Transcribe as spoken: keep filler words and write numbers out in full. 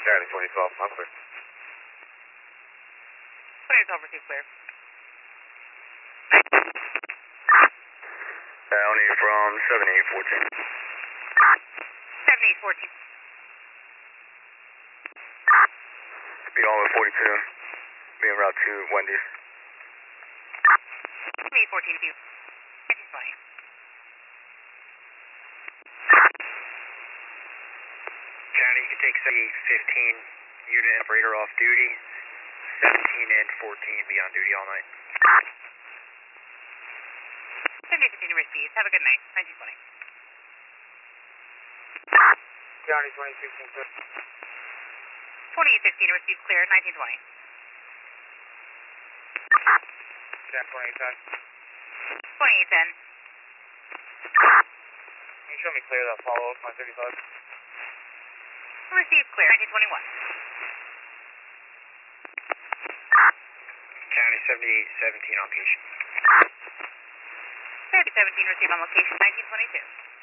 County twenty twelve, I'm clear. twenty twelve, receive clear. County from seven eight fourteen. seven eight fourteen. Be on with forty-two. Be en route to Wendy's. seven eight fourteen, view. nineteen twenty. County, you can take seventy-eight fifteen, unit operator off duty. seventeen and fourteen be on duty all night. seven eight fifteen, receive. Have a good night. nineteen twenty. County twenty sixteen, clear. twenty-eight fifteen, receive clear. nineteen twenty. ten twenty-eight ten. twenty-eight ten. Can you show me clear that follow up on thirty-five? Receive clear. nineteen twenty-one. County seventy-eight seventeen on location. seventy-eight seventeen, receive on location. nineteen twenty-two.